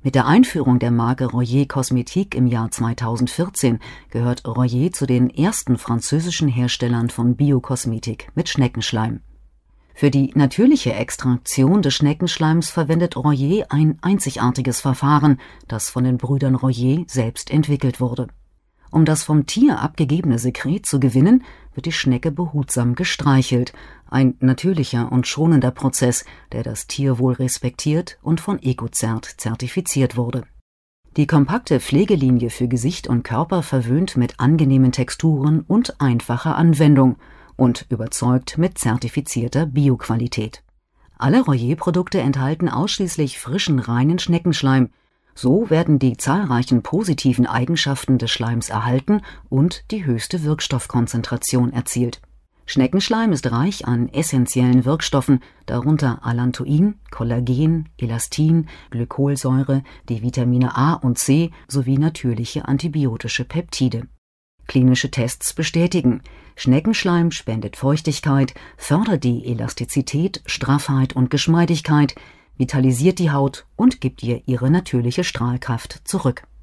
Mit der Einführung der Marke Royer Cosmétique im Jahr 2014 gehört Royer zu den ersten französischen Herstellern von Biokosmetik mit Schneckenschleim. Für die natürliche Extraktion des Schneckenschleims verwendet Royer ein einzigartiges Verfahren, das von den Brüdern Royer selbst entwickelt wurde. Um das vom Tier abgegebene Sekret zu gewinnen, wird die Schnecke behutsam gestreichelt. Ein natürlicher und schonender Prozess, der das Tierwohl respektiert und von Ecocert zertifiziert wurde. Die kompakte Pflegelinie für Gesicht und Körper verwöhnt mit angenehmen Texturen und einfacher Anwendung und überzeugt mit zertifizierter Bioqualität. Alle Royer-Produkte enthalten ausschließlich frischen, reinen Schneckenschleim. So werden die zahlreichen positiven Eigenschaften des Schleims erhalten und die höchste Wirkstoffkonzentration erzielt. Schneckenschleim ist reich an essentiellen Wirkstoffen, darunter Allantoin, Kollagen, Elastin, Glykolsäure, die Vitamine A und C sowie natürliche antibiotische Peptide. Klinische Tests bestätigen: Schneckenschleim spendet Feuchtigkeit, fördert die Elastizität, Straffheit und Geschmeidigkeit, vitalisiert die Haut und gibt ihr ihre natürliche Strahlkraft zurück.